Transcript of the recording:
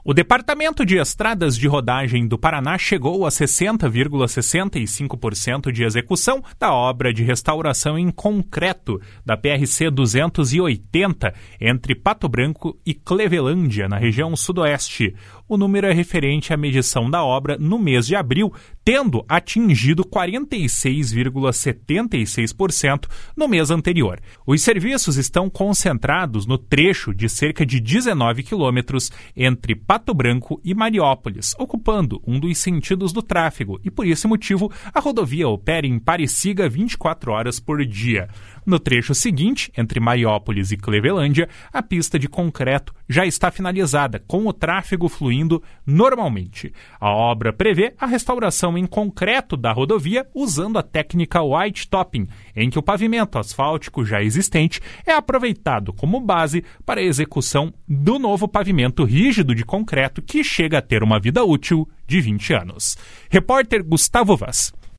O Departamento de Estradas de Rodagem do Paraná chegou a 60,65% de execução da obra de restauração em concreto da PRC 280 entre Pato Branco e Clevelândia, na região sudoeste. O número é referente à medição da obra no mês de abril, tendo atingido 46,76% no mês anterior. Os serviços estão concentrados no trecho de cerca de 19 quilômetros entre Pato Branco e Mariópolis, ocupando um dos sentidos do tráfego e, por esse motivo, a rodovia opera em pare e siga 24 horas por dia. No trecho seguinte, entre Mariópolis e Clevelândia, a pista de concreto já está finalizada, com o tráfego fluindo normalmente. A obra prevê a restauração em concreto da rodovia usando a técnica white topping, em que o pavimento asfáltico já existente é aproveitado como base para a execução do novo pavimento rígido de concreto que chega a ter uma vida útil de 20 anos. Repórter Gustavo Vaz.